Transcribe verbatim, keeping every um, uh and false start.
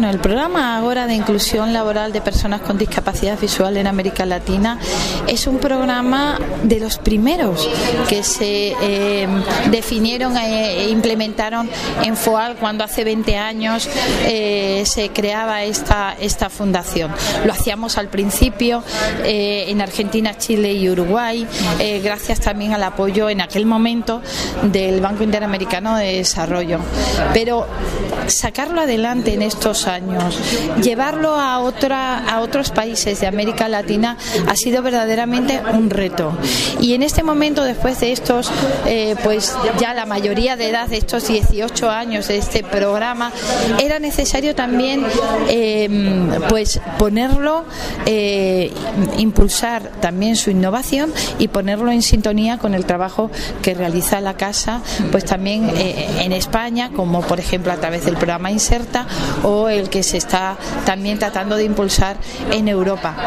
Bueno, el programa Ágora de inclusión laboral de personas con discapacidad visual en América Latina es un programa de los primeros que se eh, definieron e implementaron en FOAL cuando hace veinte años eh, se creaba esta, esta fundación. Lo hacíamos al principio eh, en Argentina, Chile y Uruguay, eh, gracias también al apoyo en aquel momento del Banco Interamericano de Desarrollo. Pero sacarlo adelante en estos años, llevarlo a otra a otros países de América Latina ha sido verdaderamente un reto. Y en este momento, después de estos, eh, pues ya la mayoría de edad de estos dieciocho años de este programa, era necesario también eh, pues ponerlo, eh, impulsar también su innovación y ponerlo en sintonía con el trabajo que realiza la Casa, pues también eh, en España, como por ejemplo a través del programa Inserta o el que se está también tratando de impulsar en Europa.